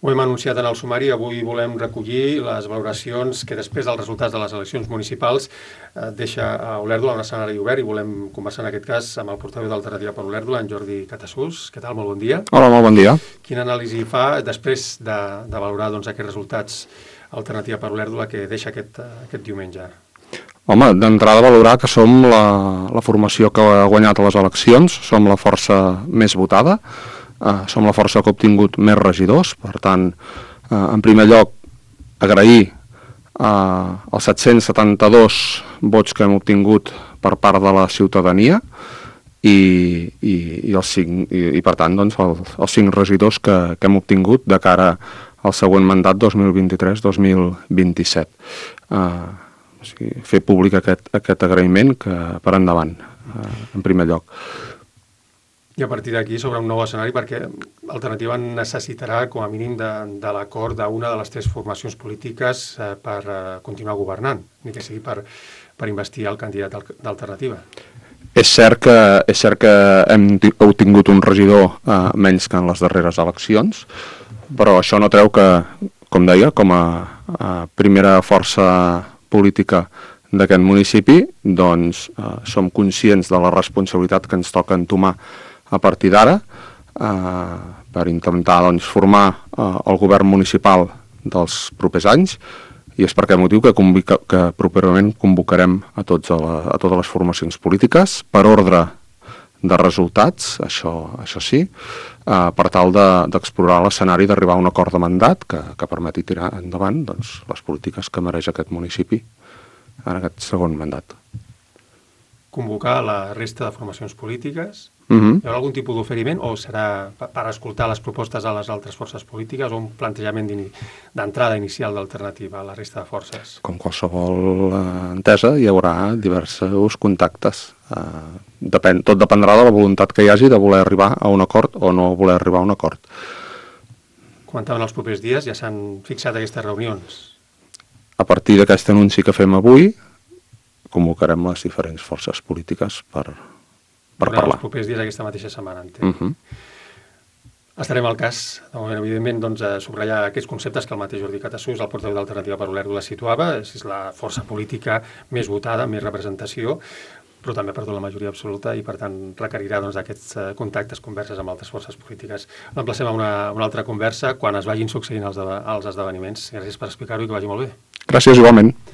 Ho hem anunciat en el sumari, avui volem recollir les valoracions que després dels resultats de les eleccions municipals deixa a Olèrdola un escenari obert i volem conversar en aquest cas amb el portaveu d'Alternativa per Olèrdola, en Jordi Catasús. Què tal? Molt bon dia. Hola, molt bon dia. Quina anàlisi fa després de valorar aquests resultats Alternativa per Olèrdola que deixa aquest diumenge? Home, d'entrada valorar que som la formació que ha guanyat a les eleccions, som la força més votada, som la força que ha obtingut més regidors, per tant, en primer lloc, agrair els 772 vots que hem obtingut per part de la ciutadania i per tant, doncs, els 5 regidors que hem obtingut de cara al següent mandat 2023-2027. O sigui, fer públic aquest agraïment que per endavant, en primer lloc. I a partir d'aquí s'obre un nou escenari perquè Alternativa necessitarà com a mínim de l'acord d'una de les 3 formacions polítiques per continuar governant, ni que sigui per investir el candidat d'Alternativa. És cert que hem obtingut un regidor menys que en les darreres eleccions, però això no treu que, com deia, com a primera força política d'aquest municipi, doncs som conscients de la responsabilitat que ens toca entomar a partir d'ara per intentar formar el govern municipal dels propers anys, i és per aquest motiu que properament convocarem a totes les formacions polítiques per ordre de resultats, això sí, per tal d'explorar l'escenari d'arribar a un acord de mandat que permeti tirar endavant les polítiques que mereix aquest municipi en aquest segon mandat. Convocar la resta de formacions polítiques? Hi haurà algun tipus d'oferiment o serà per escoltar les propostes de les altres forces polítiques o un plantejament d'entrada inicial d'Alternativa a la resta de forces? Com qualsevol entesa, hi haurà diversos contactes. Tot dependrà de la voluntat que hi hagi de voler arribar a un acord o no voler arribar a un acord. Comentaven els propers dies, ja s'han fixat aquestes reunions? A partir d'aquest anunci que fem avui, convocarem les diferents forces polítiques per parlar. Els propers dies aquesta mateixa setmana, entenc. Estarem al cas, de moment, evidentment, subratllar aquests conceptes que el mateix Jordi Catasús, el portaveu d'Alternativa per Olèrdola, situava. És la força política més votada, més representació, però també perdó la majoria absoluta i, per tant, requerirà aquests contactes, converses amb altres forces polítiques. L'emplacem a una altra conversa quan es vagin succeint els esdeveniments. Gràcies per explicar-ho i que vagi molt bé. Gràcies, igualment.